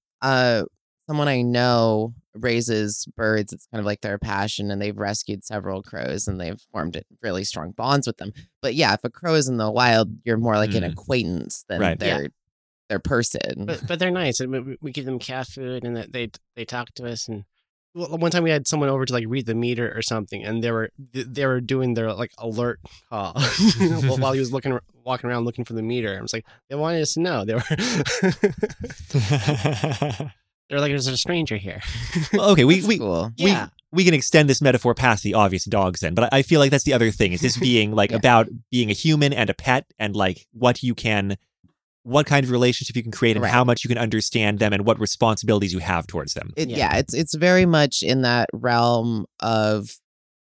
I know raises birds. It's kind of their passion, and they've rescued several crows, and they've formed really strong bonds with them. But yeah, if a crow is in the wild, you're more like an acquaintance than their person. But they're nice. We give them cat food, and they talk to us. And one time we had someone over to read the meter or something, and they were doing their alert call while he was walking around looking for the meter. I was like, they wanted us to know. They were They're like, there's a stranger here. Well, okay, we Cool. Yeah. we can extend this metaphor past the obvious dogs then, but I feel like that's the other thing. Is this being like Yeah. about being a human and a pet and like what kind of relationship you can create and Right. how much you can understand them and what responsibilities you have towards them. It's very much in that realm of,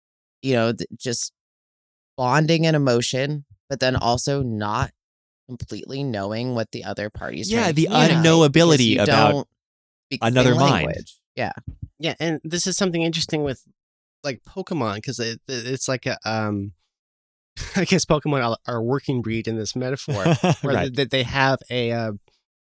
just bonding and emotion, but then also not completely knowing what the other party's Yeah, trying to the communicate, unknowability because you about don't speak the another same mind. language. Yeah. Yeah, and this is something interesting with like Pokemon because it's like a I guess Pokemon are a working breed in this metaphor where Right. that they have a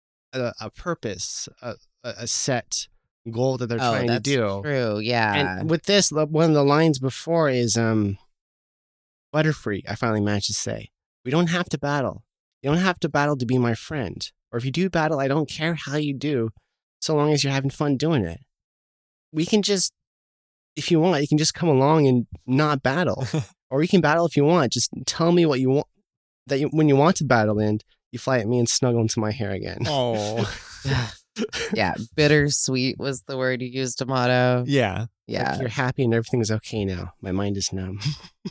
purpose, a set goal that they're trying to That's do. true. Yeah. And with this, one of the lines before is Butterfree. I finally managed to say, "We don't have to battle. You don't have to battle to be my friend. Or if you do battle, I don't care how you do, so long as you're having fun doing it. We can just, if you want, you can just come along and not battle, or you can battle if you want. Just tell me what you want. When you want to battle, and you fly at me and snuggle into my hair again." Oh. Yeah. Bittersweet was the word you used, Amato. Yeah. Yeah. Like, you're happy and everything's okay now. My mind is numb.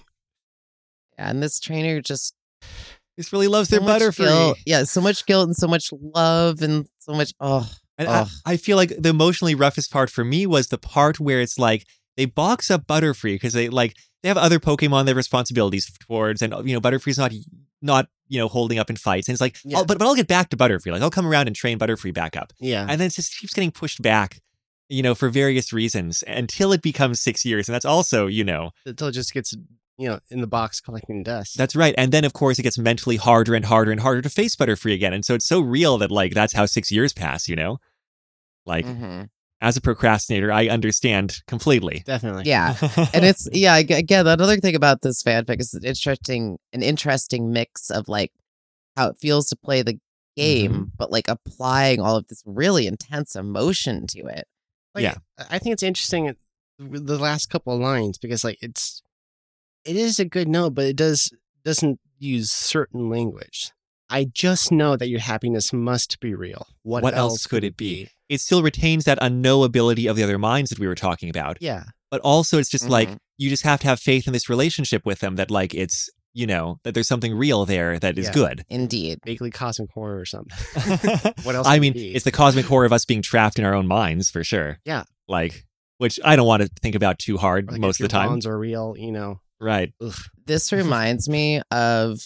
Yeah. And this trainer just This really loves their so much Butterfree. guilt. Yeah, so much guilt and so much love and so much And Ugh. I feel like the emotionally roughest part for me was the part where it's like they box up Butterfree because they have other Pokemon they have responsibilities towards, and Butterfree's not holding up in fights, and it's like, Yeah. but I'll get back to Butterfree. Like I'll come around and train Butterfree back up, Yeah. and then it just keeps getting pushed back, for various reasons until it becomes 6 years, and that's also Until it just gets, in the box collecting dust. that's right, and then of course it gets mentally harder and harder and harder to face Butterfree again, and so it's so real that like that's how 6 years pass, like. Mhm. As a procrastinator, I understand completely. Definitely. Yeah. And it's again, another thing about this fanfic is an interesting mix of like how it feels to play the game, but like applying all of this really intense emotion to it. Like, Yeah. I think it's interesting the last couple of lines because like it is a good note, but it doesn't use certain language. I just know that your happiness must be real. What else could it be? It still retains that unknowability of the other minds that we were talking about. Yeah. But also it's just like Mhm. you just have to have faith in this relationship with them that like it's, that there's something real there that is Yeah. good. Indeed. Vaguely cosmic horror or something. What else I could mean, it be? it's the cosmic horror of us being trapped in our own minds for sure. Yeah. Like, which I don't want to think about too hard Like, most if of the your time. bonds are real, Right. Ugh. This reminds me of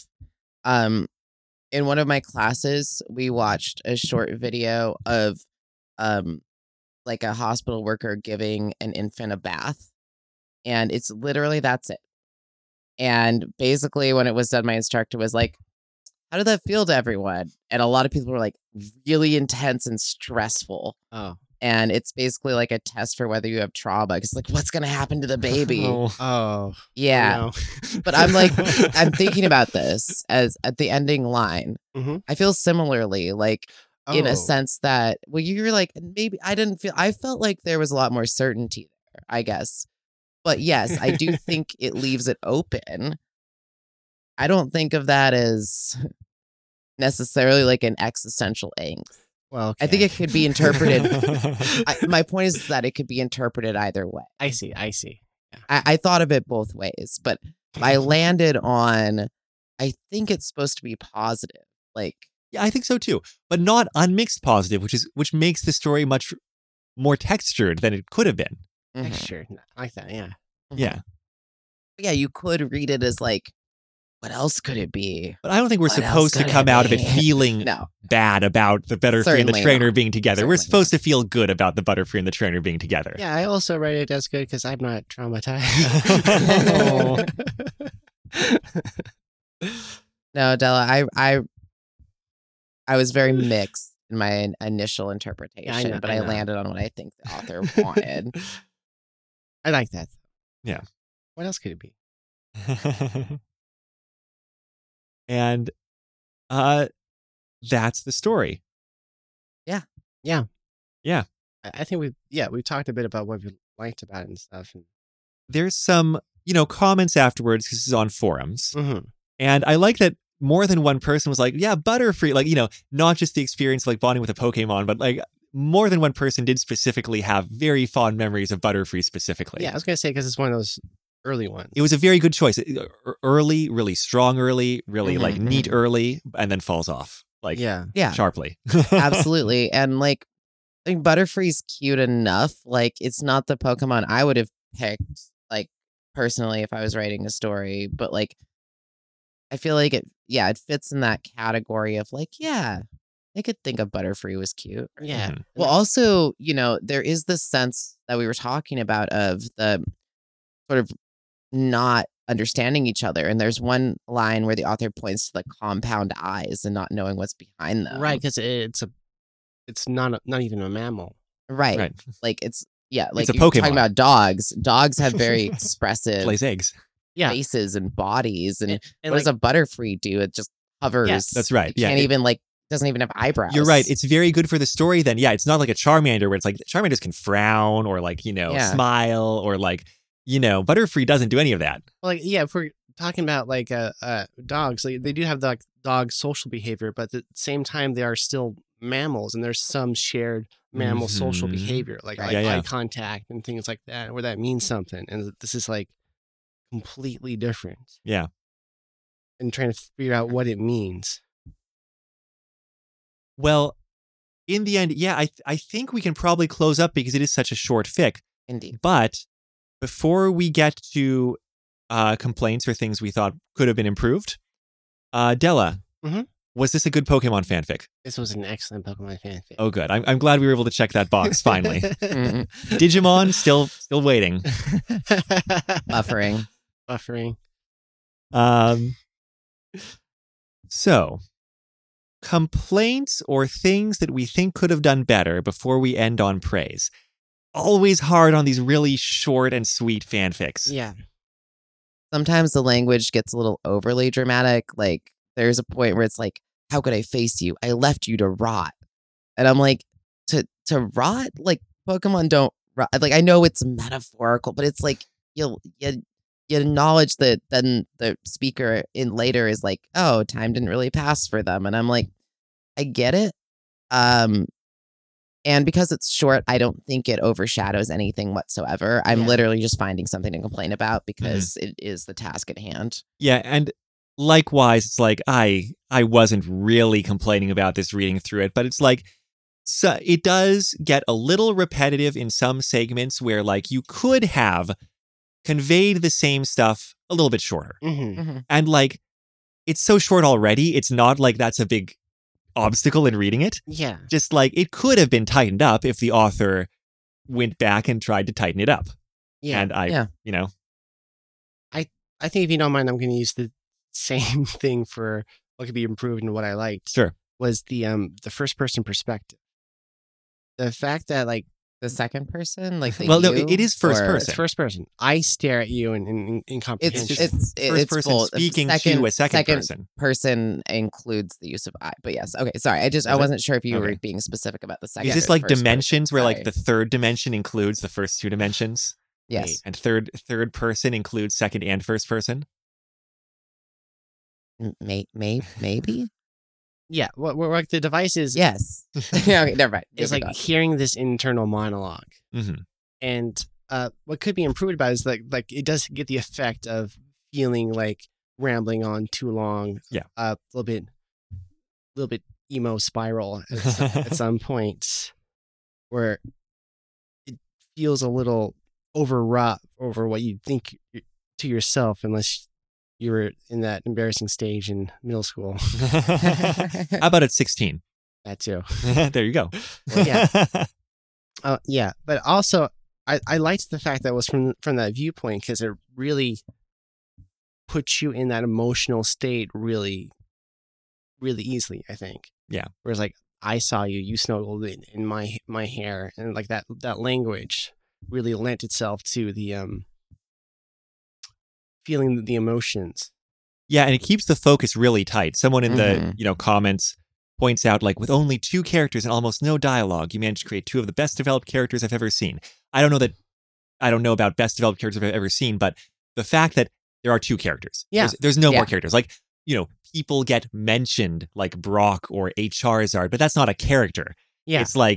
in one of my classes, we watched a short video of like a hospital worker giving an infant a bath. And it's literally that's it. And basically when it was done, my instructor was like, "How did that feel to everyone?" And a lot of people were like really intense and stressful. Oh. And it's basically like a test for whether you have trauma. Because like, what's gonna happen to the baby? Oh. Oh. Yeah. No. But I'm like, I'm thinking about this as at the ending line. Mhm. I feel similarly, like in Oh. a sense that, well, you're like, maybe I felt like there was a lot more certainty there, I guess. But yes, I do think it leaves it open. I don't think of that as necessarily like an existential angst. Well, I think okay. it could be interpreted. My point is that it could be interpreted either way. I see. I thought of it both ways, but I landed on, I think it's supposed to be positive. Like, Yeah, I think so too, but not unmixed positive, which makes the story much more textured than it could have been. mhm. Texture. I like that, yeah. Yeah, Yeah, you could read it as like, what else could it be? but I don't think we're What else supposed to could come it out of it be? feeling No. bad about the Butterfree and the Certainly trainer not. being together. We're Certainly supposed to feel good about the Butterfree and the trainer being together. Yeah, I also read it as good because I'm not traumatized. No, Della, I was very mixed in my initial interpretation, know, but I I know. landed on what I think the author wanted. I like that. Yeah. What else could it be? And that's the story. I think we've talked a bit about what we liked about it and stuff. And, There's some, comments afterwards because this is on forums. Mhm. And I like that more than one person was like, yeah, Butterfree, like, not just the experience of like bonding with a Pokemon, but like more than one person did specifically have very fond memories of Butterfree specifically. Yeah, I was gonna say because it's one of those early ones. It was a very good choice. Early, really strong early, really like Mhm, neat early, and then falls off like Yeah. sharply. Absolutely. And like, I think Butterfree's cute enough. Like, it's not the Pokemon I would have picked, like, personally, if I was writing a story. But like, I feel like it fits in that category of like, yeah, I could think of Butterfree was cute. Yeah. Mhm. Well, also, there is this sense that we were talking about of the sort of not understanding each other. And there's one line where the author points to the compound eyes and not knowing what's behind them. Right, because it's not even a mammal. Right. Right. Like it's like It's a you're talking Pokemon. about dogs. Dogs have very expressive Lays eggs. Yeah. faces and bodies. And And what does a Butterfree do? It just hovers. That's right. It Yeah, can't it- even doesn't even have eyebrows. You're right. It's very good for the story then. Yeah, it's not like a Charmander where it's like Charmanders can frown or like, Yeah. smile or like, Butterfree doesn't do any of that. like if we're talking about like dogs, like, they do have the dog social behavior, but at the same time they are still mammals, and there's some shared mammal social Mhm. behavior, like Right. eye Yeah. contact and things like that, where that means something, and this is like completely different. Yeah. And trying to figure out what it means. Well, in the end, yeah, I think we can probably close up because it is such a short fic. Indeed. But before we get to complaints or things we thought could have been improved, Della, Mhm. was this a good Pokemon fanfic? This was an excellent Pokemon fanfic. Oh, good. I'm glad we were able to check that box finally. Mm-mm. Digimon still waiting. Buffering. Buffering. So, complaints or things that we think could have done better before we end on praise. Always hard on these really short and sweet fanfics. Yeah. Sometimes the language gets a little overly dramatic. Like there's a point where it's like, how could I face you? I left you to rot. And I'm like, to rot? Like Pokemon don't rot. Like I know it's metaphorical, but it's like you acknowledge that then the speaker in later is like, oh, time didn't really pass for them. And I'm like, I get it. And because it's short, I don't think it overshadows anything whatsoever. I'm Yeah. literally just finding something to complain about because it is the task at hand. Yeah, and likewise, it's like I wasn't really complaining about this reading through it, but it's like so it does get a little repetitive in some segments where like you could have conveyed the same stuff a little bit shorter. Mm-hmm. And like it's so short already, it's not like that's a big obstacle in reading it. Yeah. Just like it could have been tightened up if the author went back and tried to tighten it up. Yeah. And I I think if you don't mind, I'm going to use the same thing for what could be improved and what I liked. Sure. Was the first person perspective. The fact that like The second person, like the Well, no, you, it is first or- person. it's first person. I stare at you in It's comprehension. it's First person both. speaking second, to a second person. person includes the use of I. But yes, okay. Sorry, I it? wasn't sure if you Okay. were being specific about the second. Is this or like first person. dimensions where like Sorry. the third dimension includes the first two dimensions? Yes, And third person includes second and first person? maybe yeah. What the device is yes. Yeah, okay, never mind. is Moving like on. hearing this internal monologue. Mm-hmm. And what could be improved about it is like it does get the effect of feeling like rambling on too long. Yeah. A little bit emo spiral at some point where it feels a little overwrought over what you think to yourself, unless you were in that embarrassing stage in middle school. How about at 16? That too. There you go. Yeah. Yeah, but also I liked the fact that it was from that viewpoint because it really puts you in that emotional state really, really easily, I think. Yeah. Whereas like I saw you, you snuggled in my hair, and like that language really lent itself to the feeling the emotions. Yeah, and it keeps the focus really tight. Someone in Mhm. the comments points out like with only 2 characters and almost no dialogue, you managed to create 2 of the best developed characters I've ever seen. I don't know about best developed characters I've ever seen, but the fact that there are 2 characters. Yeah. There's no Yeah. more characters. Like, people get mentioned like Brock or a Charizard, but that's not a character. Yeah. It's like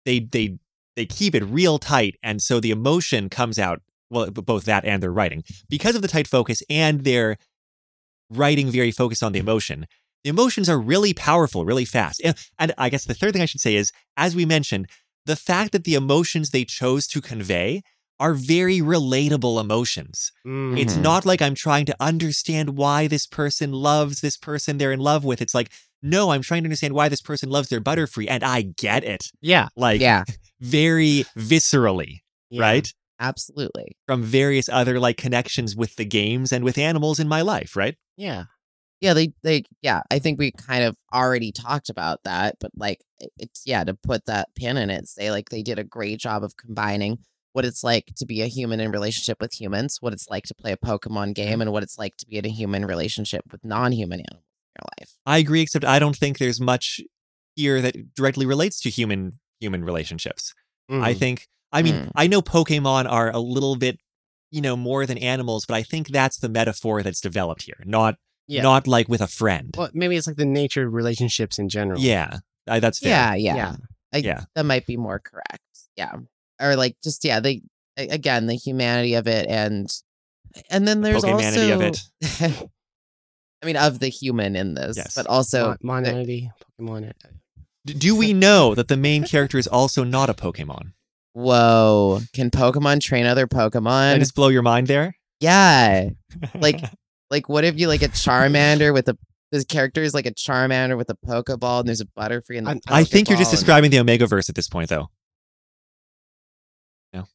they keep it real tight, and so the emotion comes out. Well, both that and their writing, because of the tight focus and their writing very focused on the emotion. The emotions are really powerful, really fast. And I guess the third thing I should say is, as we mentioned, the fact that the emotions they chose to convey are very relatable emotions. Mhm. It's not like I'm trying to understand why this person loves this person they're in love with. It's like, no, I'm trying to understand why this person loves their Butterfree, and I get it. Yeah. Like, Yeah, very viscerally, Yeah. right? absolutely. From various other like connections with the games and with animals in my life, right? Yeah. Yeah, I think we kind of already talked about that, but like it's to put that pin in it, say like they did a great job of combining what it's like to be a human in relationship with humans, what it's like to play a Pokemon game, and what it's like to be in a human relationship with non-human animals in your life. I agree, except I don't think there's much here that directly relates to human relationships. I Mm. think, I know Pokemon are a little bit, more than animals, but I think that's the metaphor that's developed here, not like with a friend. Well, maybe it's like the nature of relationships in general. Yeah, that's fair. Yeah. Yeah. That might be more correct. Yeah. Or like just the humanity of it and then there's Pokemanity also of it. I mean of the human in this, Yes. but also Monanity, Pokemon. Do we know that the main character is also not a Pokemon? whoa, can Pokemon train other Did I Pokemon? just blow your mind there? Yeah. Like what if you like a Charmander with this character is like a Charmander with a Pokeball and there's a Butterfree in the I think you're just Pokeball and- describing the Omegaverse at this point, though. No.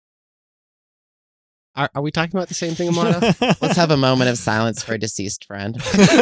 Are we talking about the same thing, Amano? Let's have a moment of silence for a deceased friend.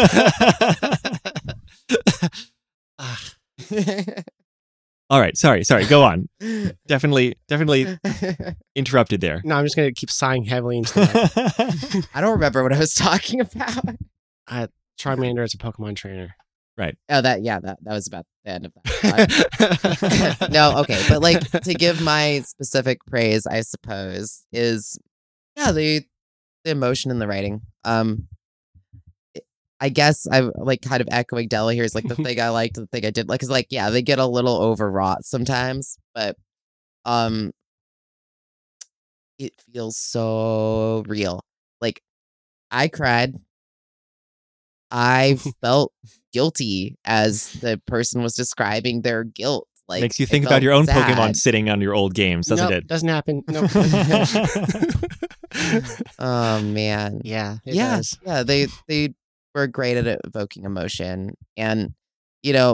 All right, sorry. Go on. Definitely interrupted there. No, I'm just gonna keep sighing heavily into that. I don't remember what I was talking about. Charmander as a Pokemon trainer. Oh, that was about the end of that. No, okay, but like to give my specific praise, I suppose, is the emotion in the writing. I guess I'm like kind of echoing Della here is like the thing I liked, the thing I did like, because like they get a little overwrought sometimes, but it feels so real. Like I cried. I felt guilty as the person was describing their guilt. Like Makes you I think about felt your own sad. Pokemon sitting on your old games, doesn't Nope, it? doesn't happen. Nope. Oh man. Yeah, it Yeah. does. Yeah, they were great at evoking emotion. And I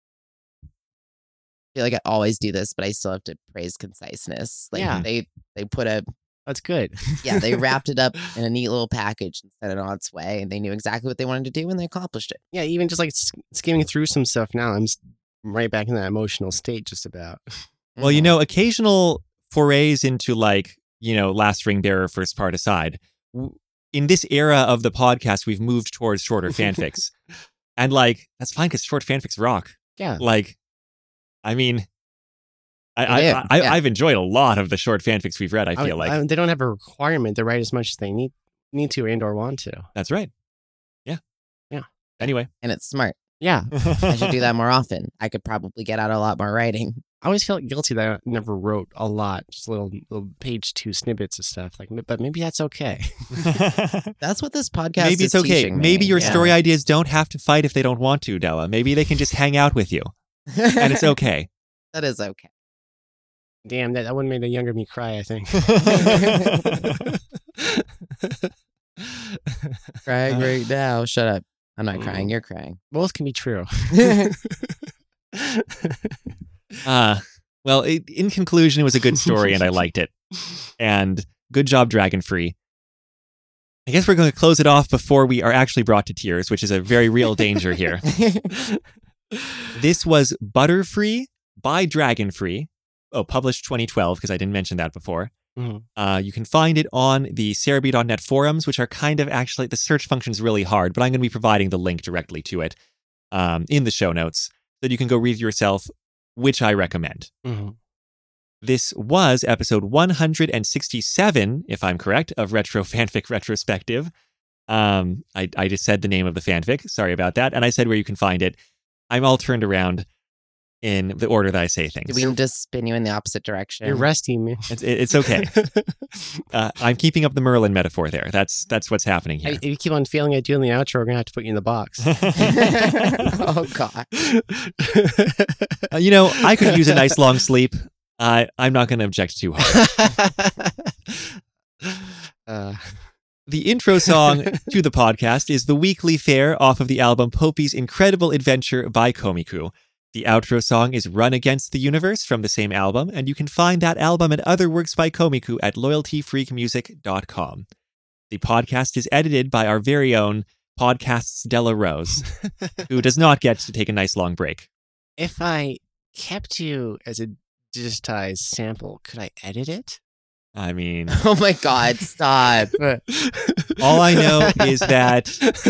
feel like I always do this, but I still have to praise conciseness. Like Yeah. they put That's good. they wrapped it up in a neat little package and set it on its way, and they knew exactly what they wanted to do and they accomplished it. Yeah, even just like skimming through some stuff now, I'm right back in that emotional state just about. Well, Mhm. occasional forays into like, Last Ring Bearer first part aside, in this era of the podcast, we've moved towards shorter fanfics. And like, that's fine because short fanfics rock. Yeah. Like, I mean, They do, yeah. I've enjoyed a lot of the short fanfics we've read, I feel like. They don't have a requirement to write as much as they need to and or want to. That's right. Yeah. Yeah. Anyway. And it's smart. Yeah. I should do that more often. I could probably get out a lot more writing. I always felt guilty that I never wrote a lot, just little page 2 snippets of stuff. Like, but maybe that's okay. That's what this podcast Maybe is it's okay. teaching me. Maybe your Yeah. story ideas don't have to fight if they don't want to, Della. Maybe they can just hang out with you, and it's okay. That is okay. Damn, that wouldn't make the younger me cry, I think. Crying right now. Shut up. I'm not crying. You're crying. Both can be true. Well, in conclusion, it was a good story, and I liked it. And good job, Dragonfree. I guess we're going to close it off before we are actually brought to tears, which is a very real danger here. This was Butterfree by Dragonfree. Oh, published 2012, because I didn't mention that before. Mhm. You can find it on the Cerebi.net forums, which are kind of actually, the search function is really hard, but I'm going to be providing the link directly to it in the show notes, so you can go read it yourself, which I recommend. Mhm. This was episode 167, if I'm correct, of Retro Fanfic Retrospective. I just said the name of the fanfic. Sorry about that. And I said where you can find it. I'm all turned around. in the order that I say things. Did we just spin you in the opposite direction? You're resting me. It's okay. I'm keeping up the Merlin metaphor there. That's what's happening here. If you keep on failing at doing the outro, we're going to have to put you in the box. Oh, God. I could use a nice long sleep. I'm not going to object too hard. The intro song to the podcast is The Weekly Fare off of the album Popey's Incredible Adventure by Komiku. The outro song is Run Against the Universe from the same album, and you can find that album and other works by Komiku at loyaltyfreakmusic.com. The podcast is edited by our very own Podcasts Della Rose, who does not get to take a nice long break. If I kept you as a digitized sample, could I edit it? I mean... Oh my God, stop. All I know is that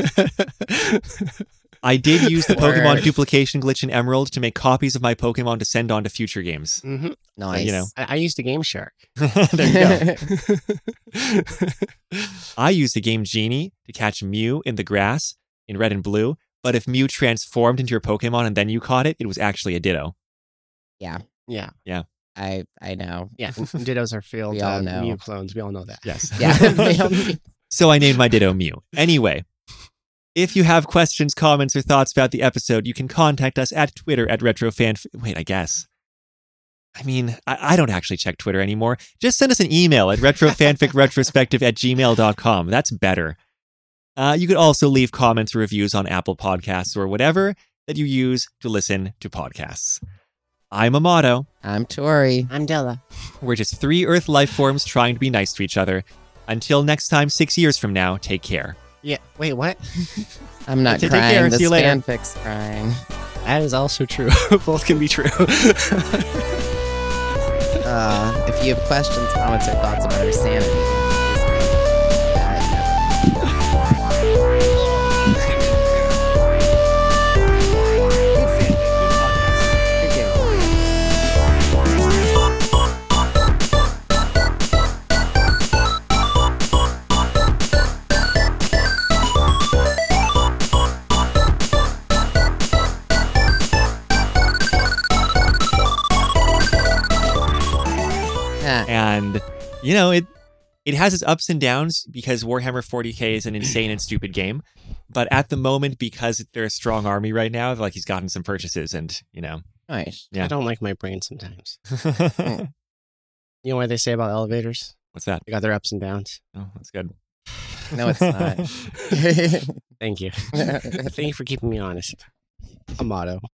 I did use the Pokemon duplication glitch in Emerald to make copies of my Pokemon to send on to future games. Mm-hmm. Nice. I used a Game Shark. There you go. I used a Game Genie to catch Mew in the grass in Red and Blue, but if Mew transformed into your Pokemon and then you caught it, it was actually a Ditto. Yeah. Yeah. I know. Yeah. Dittos are failed We all know. Mew clones. We all know that. Yes. Yeah. So I named my Ditto Mew. Anyway, if you have questions, comments, or thoughts about the episode, you can contact us at Twitter at RetroFan... Wait, I guess. I mean, I don't actually check Twitter anymore. Just send us an email at retrofanficretrospective@gmail.com. That's better. You could also leave comments or reviews on Apple Podcasts or whatever that you use to listen to podcasts. I'm Amato. I'm Tori. I'm Della. We're just 3 Earth life forms trying to be nice to each other. Until next time, 6 years from now, take care. Yeah. Wait, what? I'm not Take crying. care. This See you later. fanfic's crying. That is also true. Both can be true. If you have questions, comments, or thoughts about our sanity, And, it has its ups and downs because Warhammer 40k is an insane and stupid game. But at the moment, because they're a strong army right now, like he's gotten some purchases and, Nice. Yeah. I don't like my brain sometimes. You know what they say about elevators? What's that? They got their ups and downs. Oh, that's good. No, it's not. Thank you. Thank you for keeping me honest. A motto.